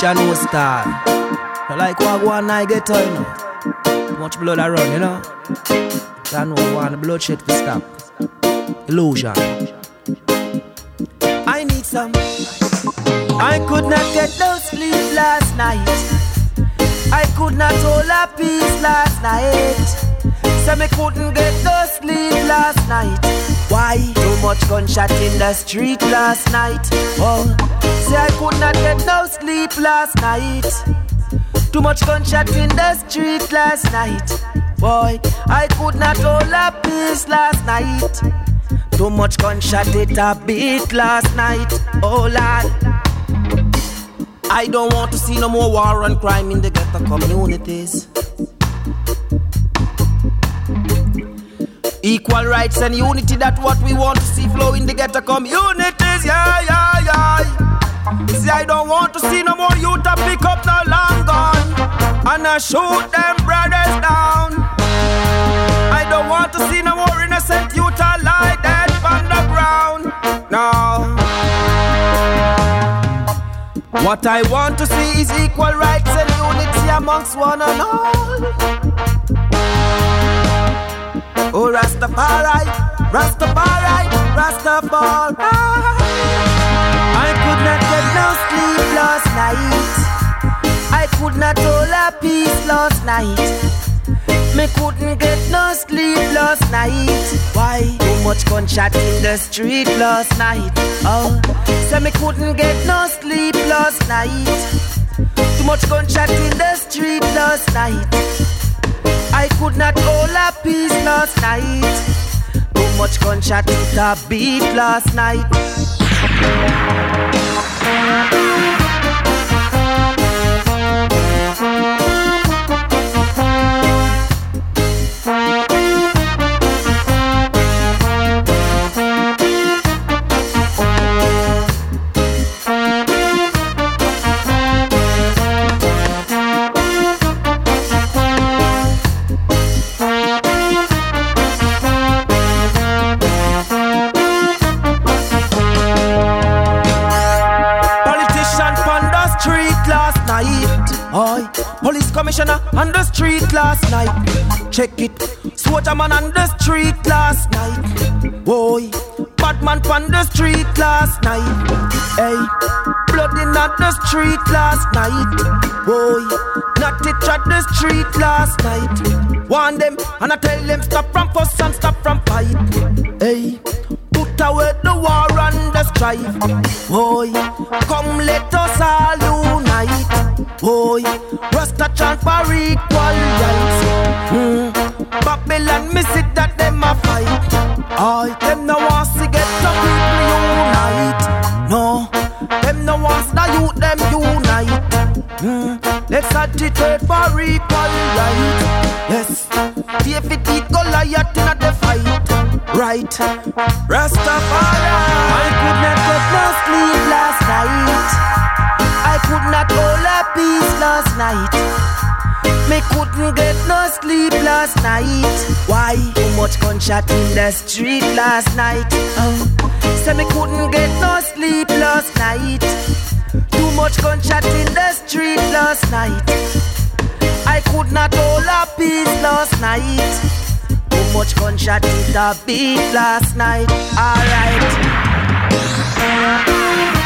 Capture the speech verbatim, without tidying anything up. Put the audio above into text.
Jano Star. Not like what one I get on, you know. Too much blood around, you know. Jano want the bloodshed to stop. Illusion. I need some. I could not get no sleep last night. I could not hold a peace last night. So me couldn't get no sleep last night. Why? Too much gunshot in the street last night. Oh, say I could not get no sleep last night. Too much gunshot in the street last night. Boy, I could not hold a peace last night. Too much gunshot it a beat last night. Oh Lord, I don't want to see no more war and crime in the ghetto communities. Equal rights and unity, that's what we want to see flow in the ghetto communities. Yeah, yeah, yeah. See, I don't want to see no more youth to pick up no long gun and I shoot them brothers down. I don't want to see no more innocent youth to lie dead on the ground. No. What I want to see is equal rights and unity amongst one and all. Oh, Rastafari, Rastafari, Rastafari. I could not get no sleep last night. I could not hold a peace last night. Me couldn't get no sleep last night. Why? Too much gunshot in the street last night. Oh, so me couldn't get no sleep last night. Too much gunshot in the street last night. I could not hold a peace last night. Too much gunshot hit a beat last night. Police commissioner on the street last night. Check it. Soldier man on the street last night. Boy, bad man on the street last night. Hey, blood in at the street last night. Boy, not it at the street last night. Warn them and I tell them stop from fuss and stop from fight. Hey, put away the war and the strife. Boy, come let us all unite. Boy, Rasta chant for equal rights. mm. Babylon miss it that them a fight. All them no wants to get the people unite. No, them no wants the youth them unite. mm. Let's agitate for equal rights. Yes, David did Goliath in the fight. Right, Rastafari. I could not get no sleep last night. I could not hold a peace last night. Me couldn't get no sleep last night. Why? Too much gunshot in the street last night. Oh, so me couldn't get no sleep last night. Too much gunshot in the street last night. I could not hold a peace last night. Too much gunshot in the beat last night. Alright.